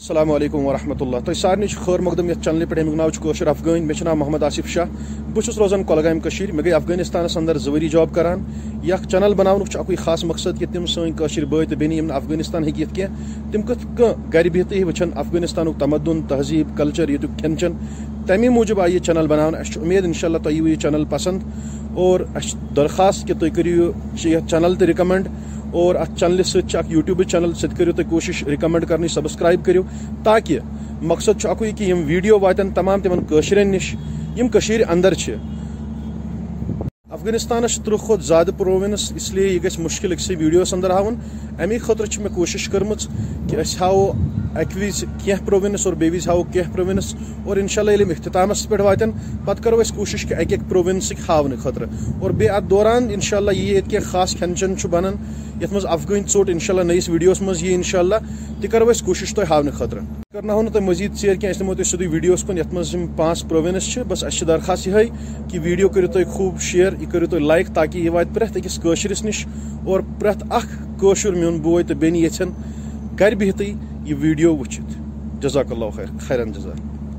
السلام علیکم ورحمۃ اللہ تہ سارے خیر مقدم یتھ چینل پہ امیک ناو کوشر افغان مے ناو محمد آصف شاہ بہت روزان کولگام مے گئی افغانستانس اندر 2 ؤری جاب کران یہ چینل بناون اکوئی خاص مقصد کہ تم سن بٲے تو بیٚنہِ یِم افغانستان ہیٚکہِ کی تم کت گھر بہتھی وچھن افغانستان تمدن تہذیب کلچر ییٚتیُک کھٮ۪ن چٮ۪ن تمی موجود آئی یہ چینل بناون اس امید انشاءاللہ تۄہہِ یِیوٕ یہ چینل پسند اور اس درخواست کہ تُہۍ کٔرِو یہ چینل تہِ رِکمنڈ اور ات چینل ست یوٹیوب چینل سب کرو تھی کوشش رِکمنڈ کرنے سبسکرائب کرو تاکہ مقصد اکوئی کہ یم ویڈیو واتن تمام تمن کٲشرین نش یم کشیر اندر چھ افغانستانس 30 کھۄتہٕ زیادٕ پروونس اس لیے یہ گژھِ مشکل أکسٕے ویڈیوس اندر ہاوُن امی خٲطرٕ چھِ مےٚ کوشش کٔرمٕژ کہ أسۍ ہاوو اکہِ وِزِ کینٛہہ پروونس اور بیٚیہِ وِزِ ہاوو کینٛہہ پروونس اور انشاءاللہ ییٚلہِ یِم اختتامس پٮ۪ٹھ واتن پتہٕ کرو أسۍ کوشش کہ اکہِ پروونسٕکۍ ہاونہٕ خٲطرٕ اور بیٚیہِ اتھ دوران انشاءاللہ یہِ ییٚتہِ کینٛہہ خاص کھٮ۪ن چٮ۪ن چھُ بنان یتھ منٛز افغٲنۍ ژوٚٹ انشاءاللہ نٔیِس ویڈیوس منٛز یی انشاءاللہ تہِ کرو أسۍ کوشش تۄہہِ ہاونہٕ خٲطرٕ کرناوو نہٕ تۄہہِ مزیٖد ژیر کینٛہہ أسۍ نِمو تۄہہِ سیوٚدُے ویڈیوس کُن یتھ منٛز یِم 5 پروونس چھِ بس اسہِ چھِ درخواست یِہے کہ ویڈیو کٔرِو تُہۍ خوب شیر یہِ کٔرِو تُہۍ لایک تاکہ یہِ واتہِ پرٛٮ۪تھ أکِس کٲشرِس نِش اور پرٛٮ۪تھ اکھ کٲشُر میون بوے تہٕ بیٚنہِ یژھن گھر بِہتٕے یہِ ویڈیو وٕچھِتھ جزاک اللہ خیر خیرن جزا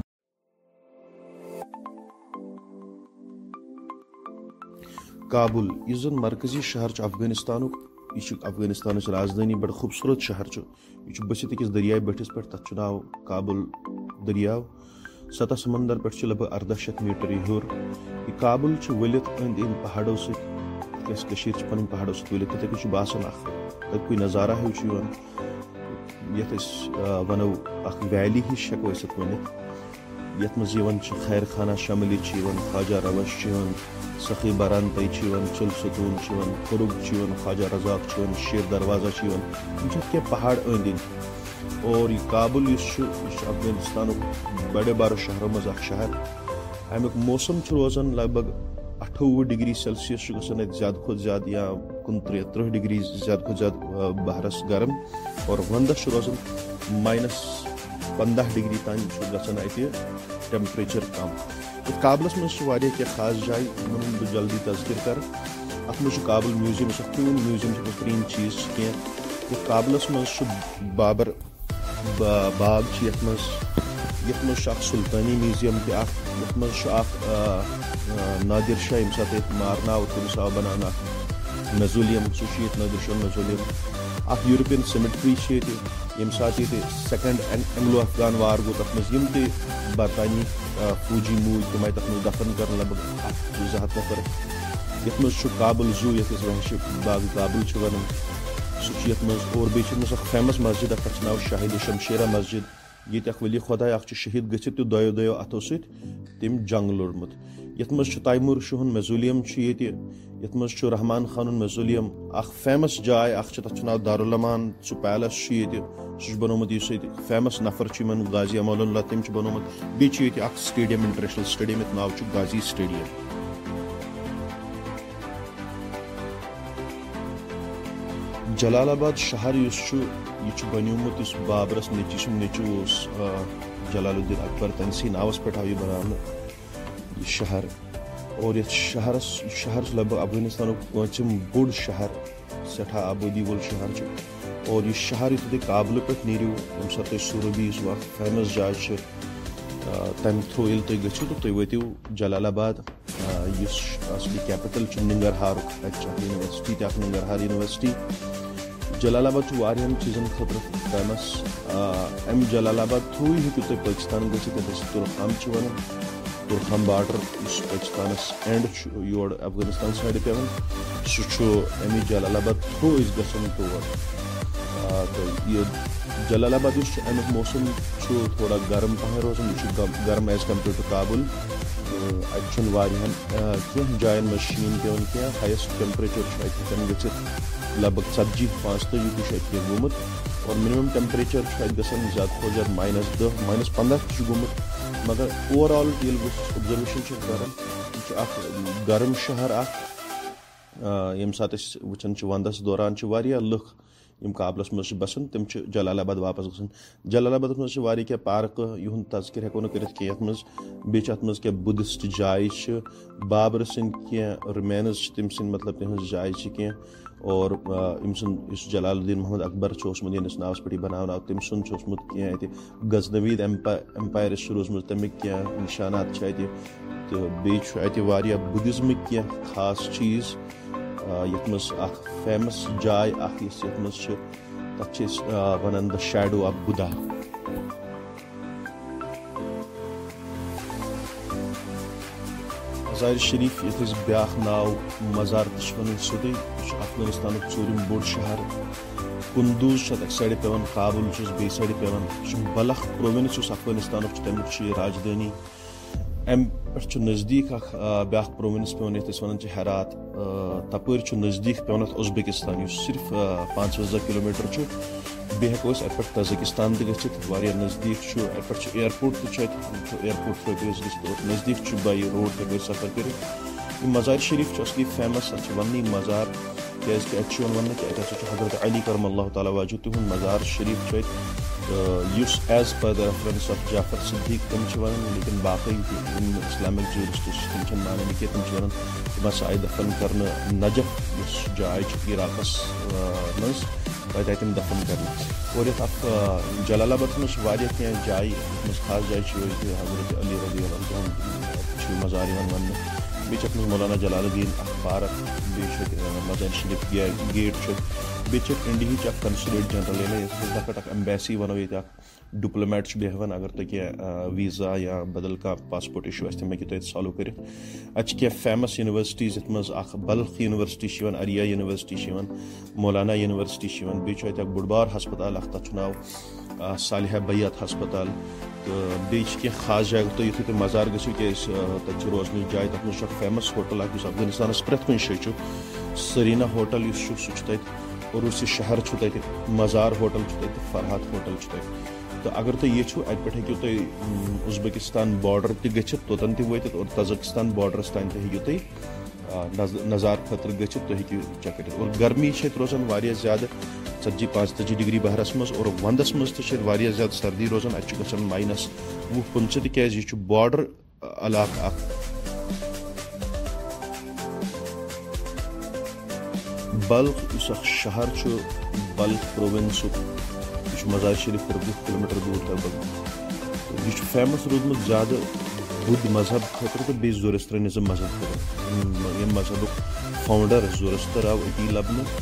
کابل یہ زن مرکزی شہر افغانستان یہ افغانستان رازدانی بڑا خوبصورت شہر یہ بسط أکس دریائے بٹھس پہ تر ناو کابل دریاو سطح سمندر پہ لگ بھگ 1800 میٹر یہ ہیور یہ کابل ولت اند ان پہاڑوں ستر پن پہاڑوں ست ولت تک باسان تک نظارہ ہوں یت ونو اخ ویلی ہش ہیکو ات ونت یت مز خیر خانہ شملی خواجہ روش سخی برانتے چل ستون خرگ خواجہ رزاق شیر دروازہ کی پہاڑ اند اند اور یہ کابل افغانستان بڑے بارو شہروں مز اخ شہر امیک موسم روزان لگ بھگ 28 ڈگری سیلسیس گھان زیادہ کھت زیادہ یا 29-30 ڈگری زیادہ کھت زیادہ بہرس گرم اور وندس روزان -15 ڈگری تان گھان اتہ ٹیمپریچر کم کابلس مزہ کی خاص جائے بہ جلدی تذکر کر ات مز کابل میوزیم پرون میوزیم بہترین چیز کی کابلس مز بابر باغ یت مز سلطانی میوزیم تک مز نادر شاہ یم سات مارن آو تمس آو بنانا میزولیم سہ نادر شاہ میزولیم اخ یورپین سیمٹری یم سات یہ سیکنڈ اینگلو افغان وار گو تر مز یم تہ برطانوی فوجی موج تم آئی تر مز دفن کر لگ بھگ 200 نفر یت مز کابل زو یت وحش باغ کابل ونان سہ یت مز اور بیس اخ فیمس مسجد تر ناو شاہد شمشیرہ مسجد یہ ولی خدائے اخ شہید گھت دو اتو ست تم جنگ لوڑمت یت مز تیمور شاہن میزولیم یت مز رحمان خانن میزولیم اخ فیمس جائے اخ تر ناو دارالمان سہ پیلس سہ بنومت اس فیمس نفر غازی امان اللہ تم بنومت بیٚیہِ اخ سٹیڈیم انٹرنیشنل سٹیڈیم یت ناو غازی سٹیڈیم جلال آباد شہر یہ بنیومت اس بابرس نیچی سن نیچو جلال الدین اکبر تنسی ناوس پہ آو یہ بنانا یہ شہر اور یہ شہر لگ بھگ افغانستان پانچم بوڑ شہر سٹھا آبادی وول شہر اور یہ شہر یتھ قابل پہ نیرو یم سات سوربی اس فیمس جائے تمہ تھرو یل تھی گھو تو تھی واتو جلال آباد اس اصلی کیپٹل ننگرہار یونیورسٹی تک ننگرہار یونیورسٹی جلال آباد وارہن چیزن خاطر فیمس ام جلال آباد تھرو ہیٚکِو تُہۍ پاکستان گٔژھِتھ یتھ تُرخام ونان تُرخام بارڈر اس پاکستانس اینڈ یور افغانستان سایڈ پیوان سہ امی جلال آباد تھرو گژھان تور یہ جلال آباد اس امیک موسم تھوڑا گرم پہن روزان یہ گرم ایز کمپیئر ٹو کابل اتہ کینٛہہ جائن مز شین پیوان کی ہائیسٹ ٹیمپریچر ہیکان گژھِتھ لگ بھگ 40-45 تہ گومت اور منیمم ٹیمپریچر گژھان زیادہ کھۄتہٕ زیادہ -10 -15 تہ گومت مگر اوور آل ییٚلہِ بہٕ اوبزرویشن کران یہ اخ گرم شہر اخ ییٚمہِ ساتہٕ أسۍ وٕچھان چھِ ونٛدس دوران چھِ واریاہ لُکھ یم قابلس مز بسان تم جلال آباد واپس گھان جلال آباد مز کی پارکہ یہند تذکر ہیکو نکرت کی ات مز بیٚیہِ چھِ ات مز کینٛہہ بدھسٹ جایہِ بابر سٕنٛدۍ کینٛہہ رِمینز تم سٕنٛدۍ مطلب تہنٛز جایہِ چھِ کینٛہہ اور أمۍ سُنٛد یُس جلال الدین محمد اکبر چھُ اوسمُت ییٚمِس ناوَس پٮ۪ٹھ یہِ بناونہٕ آو تٔمۍ سُنٛد چھُ اوسمُت کینٛہہ اَتہِ غزنویٖد ایمپایرَس چھِ روٗزمٕژ تَمِکۍ کینٛہہ نِشانات چھِ اَتہِ تہٕ بیٚیہِ چھُ اَتہِ واریاہ بُدھِزمٕکۍ کینٛہہ خاص چیٖز یَتھ منٛز اکھ فیمس جاے اکھ یۄس یَتھ منٛز چھِ تَتھ چھِ أسۍ وَنان دَ شیڈو آف بُدھا. مزار شریف یَتھ أسۍ بیٛاکھ ناو مزار تہِ چھِ وَنان سیوٚدُے یہِ چھُ افغٲنِستانُک ژوٗرِم بوٚڑ شہر. کُندوز چھُ اَتھ اَکہِ سایڈٕ پیٚوان کابُل چھُس بیٚیہِ سایڈٕ پیٚوان یہِ چھُ بلخ پرووِنس یُس افغٲنِستانُک چھُ تَمیُک چھُ یہِ راجدھانی. اَمہِ پٮ۪ٹھ چھُ نزدیٖک اکھ بیٛاکھ پرووِنس پیٚوان یَتھ أسۍ وَنان چھِ ہیرات. تَپٲرۍ چھُ نزدیٖک پیٚوان اَتھ اُزبیکِستان یُس صرف 55 کِلوٗمیٖٹر چھُ. بیٚیہِ ہٮ۪کو أسۍ اَتہِ پٮ۪ٹھ تازکِستان تہِ گٔژھِتھ واریاہ نزدیٖک چھُ. اَتہِ پٮ۪ٹھ چھُ اِیرپوٹ تہِ چھُ اَتہِ اِیرپوٹ تھرو ہٮ۪کو أسۍ گٔژھِتھ اور نزدیٖک چھُ باے روڈ ہٮ۪کو أسۍ سفر کٔرِتھ. یہِ مزار شریف چھُ اصلی فیمس اَتھ چھِ وَننٕے مزار کیازِ کہِ اَتہِ چھُ یِوان وَننہٕ کہِ اَتہِ ہسا چھُ حضرت علی کرم اللہ تعالیٰ واجوٗ تِہُنٛد مزار شریف چھُ اَتہِ یُس as per the reference of Jafar Sadiq تِم چھِ وَنان لیکن باقٕے تہِ یِم اسلامِک جوٗرِسٹ چھِ تِم چھِنہٕ مانان یہِ کینٛہہ. تِم چھِ وَنان تِم ہسا آیہِ دفن کرنہٕ نجف یُس جاے چھِ عراقس منٛز تَتہِ آیہِ تِم دفن کرنہٕ. اور یَتھ اکھ جلال آبادس منٛز چھِ واریاہ کینٛہہ جایہِ یَتھ منٛز خاص جایہِ چھِ ییٚتہِ حضرت علی رضی اللہ عنہُ چھُ مزار یِوان وَننہٕ. بیٚیہِ چھِ اَتھ منٛز مولانا جلال الدین اکھ پارک. بیٚیہِ چھُ اَتہِ مزار شریف گیٹ چھُ. بیٚیہِ چھِ اِنڈیہِچ اکھ کنسُلیٹ جنرل یعنی یَتھ منٛز لۄکٕٹ اکھ ایمبیسی وَنو ییٚتہِ اکھ ڈِپلومیٹ چھُ بیٚہوان اگر تۄہہِ کینٛہہ ویٖزا یا بدل کانٛہہ پاسپوٹ اِشوٗ آسہِ تِم ہیٚکِو تُہۍ اَتہِ سالو کٔرِتھ. اَتہِ چھِ کینٛہہ فیمس یونیورسٹیٖز یَتھ منٛز اکھ بلخ یونیورسٹی چھِ یِوان اریہ یونیورسٹی چھِ یِوان مولانا یونیورسٹی چھِ یِوان. بیٚیہِ چھُ اَتہِ اکھ بوٚڑ بار ہسپتال اکھ تَتھ چھُ ناو صالحہ بیت ہسپتال. تہٕ بیٚیہِ چھِ کینٛہہ خاص جایہِ تُہۍ یِتھُے تُہۍ مزار گٔژھِو کیازِ تَتہِ چھِ روزنٕچ جاے. تَتھ منٛز چھُ اکھ فیمس ہوٹل اکھ یُس افغٲنِستانس پرٛٮ۪تھ کُنہِ جایہِ چھُ سرینا ہوٹل یُس چھُ سُہ چھُ تَتہِ. عروٗسہِ شہر چھُ تَتہِ مزار ہوٹل چھُ تَتہِ فرحات ہوٹل چھُ تَتہِ. تہٕ اگر تُہۍ یژھِو اَتہِ پٮ۪ٹھ ہیٚکِو تُہۍ اُزبیکِستان بارڈر تہِ گٔژھِتھ توٚتن تہِ وٲتِتھ اور تازکِستان بارڈرس تانۍ تہِ ہیٚکِو تُہۍ نظارٕ خٲطرٕ گٔژھِتھ تُہۍ ہیٚکِو چیک کٔرِتھ. اور گرمی چھِ ییٚتہِ روزان واریاہ زیادٕ 40-45 ڈگری بہرس منٛز اور ونٛدس منٛز تہِ چھِ ییٚتہِ واریاہ زیادٕ سردی روزان. اَتہِ چھُ گژھان -20-25 تِکیازِ یہِ چھُ بارڈر علاقہٕ اکھ. بلخ یُس اکھ شہر چھُ بلخ پرووِنسُک یہِ چھُ مزار شریف پٮ۪ٹھ 20 کِلوٗمیٖٹر دوٗر لگ بگ. یہِ چھُ فیمس روٗدمُت زیادٕ بُدھ مذہب خٲطرٕ تہٕ بیٚیہِ زورسترٲنِزم مذہب خٲطرٕ. ییٚمہِ مذہبُک فاوُنڈر زورستر آو أتی لبنہٕ.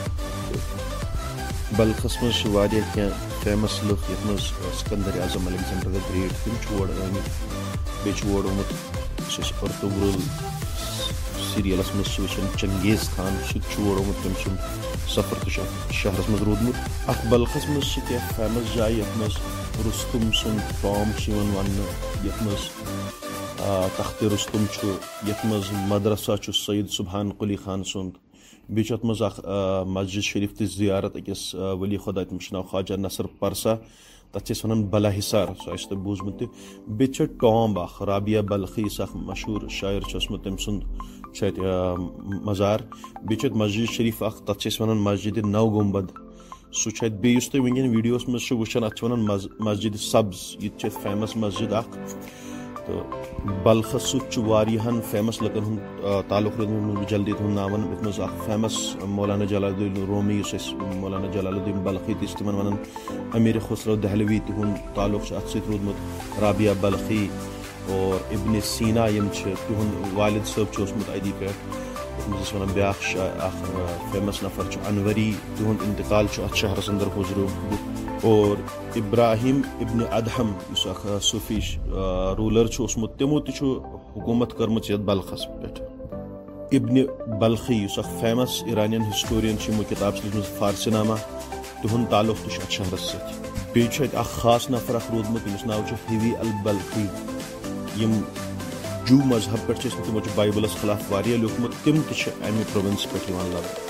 بلخس منٛز چھِ واریاہ کینٛہہ فیمس لُکھ یَتھ منٛز Sikandar Azam Alexander the great تِم چھِ اور آمٕتۍ. بیٚیہِ چھُ اور آمُت یُس أسۍ ارطغرل سیٖریلس منٛز چھِ وٕچھان چنگیز خان سُہ تہِ چھُ اور آمُت. تٔمۍ سُنٛد سفر تہِ چھُ اَتھ شہرس منٛز روٗدمُت. اَتھ بلخس منٛز چھِ کینٛہہ فیمس جایہِ یَتھ منٛز رُستُم سُنٛد ٹام چھُ یِوان وننہٕ یَتھ منٛز تختِ رُستُم چھُ یَتھ منٛز مدرسہ چھُ سعید سبحان قلی خان سُنٛد. بیٚیہِ چھُ اَتھ منٛز اکھ مسجد شریف تہِ زیارت أکِس ؤلی خۄدا تٔمِس چھُ ناو خواجہ نصر پرسا تَتھ چھِ أسۍ وَنان بلا حِصار سُہ آسہِ تۄہہِ بوٗزمُت تہِ. بیٚیہِ چھُ ٹامب اکھ رابعہ بلخی یُس اکھ مشہوٗر شاعر چھُ اوسمُت تٔمۍ سُنٛد چھُ اَتہِ مزار. بیٚیہِ چھُ اَتہِ مسجد شریف اکھ تَتھ چھِ أسۍ وَنان مسجد نو گُمبد سُہ چھُ اَتہِ. بیٚیہِ یُس تُہۍ وٕنکیٚن ویٖڈیوَس منٛز چھِو وٕچھان اَتھ چھِ وَنان مسجد سبز یہِ تہِ چھِ اَتہِ فیمس مسجد اکھ. تہٕ بلخس سۭتۍ چھُ واریاہن فیمس لُکن ہُنٛد تعلُق روٗدمُت. جلدی تُہُنٛد ناو وَنہٕ یَتھ منٛز اکھ فیمس مولانا جلال الدین رومی یُس أسۍ مولانا جلال الدین بلخی تہِ چھِ تِمن وَنان. امیٖر خسرو دہلوی تِہُنٛد تعلُق چھُ اَتھ سۭتۍ روٗدمُت. رابعہ بلخی اور ابن سینا یِم چھِ تِہُنٛد والد صٲب چھُ اوسمُت اَتی پٮ۪ٹھ. یَتھ منٛز أسۍ وَنان بیٛاکھ اکھ فیمس نفر چھُ انوری تِہُنٛد انتقال چھُ اَتھ شہرس انٛدر گُزریومُت. اور ابراہیم ابن ادہم یُس اکھ صوٗفی روٗلر چھُ اوسمُت تِمو تہِ چھُ حکوٗمت کٔرمٕژ یتھ بلخس پٮ۪ٹھ. ابن بلخی یُس اکھ فیمس ایرانین ہسٹورین چھُ یِمو کِتاب چھِ لیٖچھمٕژ فارسی نامہ تِہُنٛد تعلُق تہِ چھُ اَتھ شہرس سۭتۍ. بیٚیہِ چھُ اَتہِ اکھ خاص نفر اکھ روٗدمُت ییٚمِس ناو چھُ حیوی البلخی. یِم جوٗ مذہب پٮ۪ٹھ چھِ ٲسمٕتۍ تِمو چھُ بایبلس خلاف واریاہ لیوٗکھمُت تِم تہِ چھِ امہِ پرووِنس پٮ۪ٹھ یِوان لبنہٕ.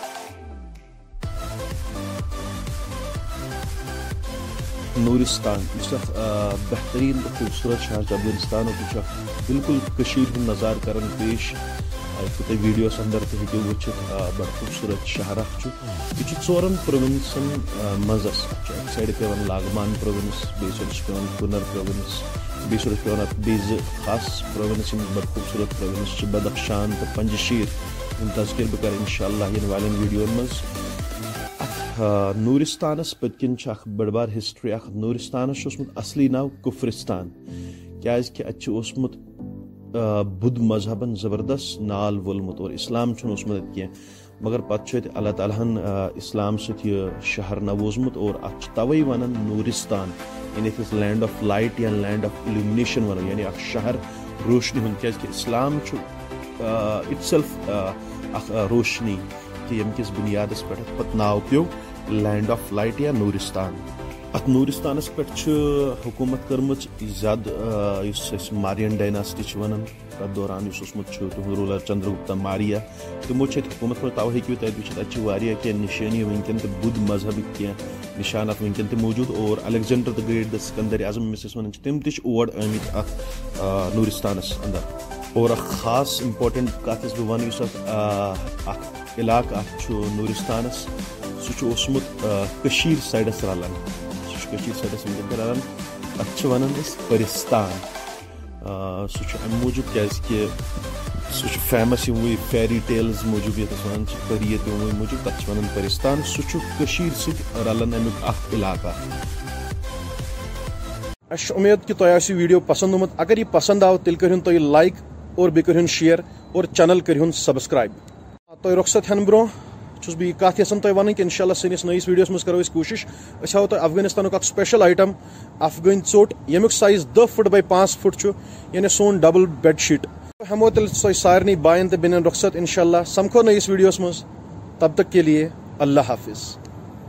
نورستان یُس اکھ بہتریٖن تہٕ خوٗبصوٗرت شہر چھُ افغٲنِستانُک یہِ چھُ اکھ بِلکُل کٔشیٖر ہُنٛد نظارٕ کران پیش. یِتھ تُہۍ ویٖڈیوس انٛدر تہِ ہیٚکِو وٕچھِتھ بڑٕ خوٗبصوٗرت شہر اکھ چھُ. یہِ چھُ 4 پرووِنسن منٛز چھُ اَکہِ سایڈٕ پیٚوان لاگمان پرووِنس بیٚیہِ سایڈٕ چھُ پیٚوان کُنر پرووِنس بیٚیہِ سایڈٕ چھُ پیٚوان اَتھ بیٚیہِ 2 خاص پرووِنس یِم بڑٕ خوٗبصوٗرت پرووِنس چھِ بدخشان تہٕ پنجشیٖر. تذکر بہ کر انشاءاللہ ین والن ویڈیون مز. نورستانس پتکن بڑ بار ہسٹری. نورستانس اصلی ناو کفرستان کیاز کہ ات اوسمت بدھ مذہبن زبردست نال وولمت اور اسلام اوسمت کی, مگر پتہ اللہ تعالیٰ ہن اسلام ست یہ شہر نووزمت اور ات توے ونان نورستان, یعنی لینڈ آف لائٹ یا لینڈ آف الومنیشن ونو, یعنی اخ شہر روشنی ہند کیاز کہ اسلام اٹ سیلف اخ روشنی کہ یم کس بنیادس پہ پتہ ناو پیو لینڈ آف لائٹ یا نورستان. ات نورستانس پہ حکومت کرمچ زیادہ مارین ڈائناسٹی ونان تر دوران اس رولر چندرگپتا ماریہ تمو حکومت کر تو ہیکو تھی وچت اتہ واریاہ نشانی ونکن تو بدھ مذہبک کی نشانات ونکن تہ موجود, اور الیگزینڈر دا گریٹ دا سکندر اعظم یمس ونان تم تہ اور آمت ات نورستانس اندر. اور خاص امپارٹنٹ کت بہ ون اس اخ علاقہ ات نورستانس سہ اوسمت کشیر سائڈس رلان, سائڈس ونکن رلان ات ونان پرستان. سہ ام موجود کیاز کہ سہ فیمس یم فیری ٹیلز موجود یتس ونان پری تم موجود تک ونان پرستان. سہ کشیر ست رلان امیک اخ علاقہ. اس امید کہ تہ آسو ویڈیو پسند آمت. اگر یہ پسند آو تیل کرہن تہ لائک اور بیٚیہِ کٔرۍہُن شیئر اور چینل کٔرۍہُن سبسکرائب. تۄہہِ رۄخصت ہٮ۪نہٕ برونٛہہ چھُس بہٕ یہِ کتھ یژھان تۄہہِ وَنٕنۍ کہِ انشاءاللہ سٲنِس نٔیِس ویٖڈیوَس منٛز کرو أسۍ کوٗشِش أسۍ ہاوو تۄہہِ افغٲنِستانُک اکھ سپیشل آیٹم افغٲنۍ ژوٚٹ ییٚمیُک سایز 10 فٹ باے 5 فٹ چھُ, یعنی سون ڈبل بیڈ شیٖٹ. ہٮ۪مو تیٚلہِ تۄہہِ سارنٕے بایَن تہٕ بیٚنٮ۪ن رۄخصت انشاءاللہ. سمکھو نٔیِس ویٖڈیوَس منٛز, تب تک کے لیے اللہ حافظ.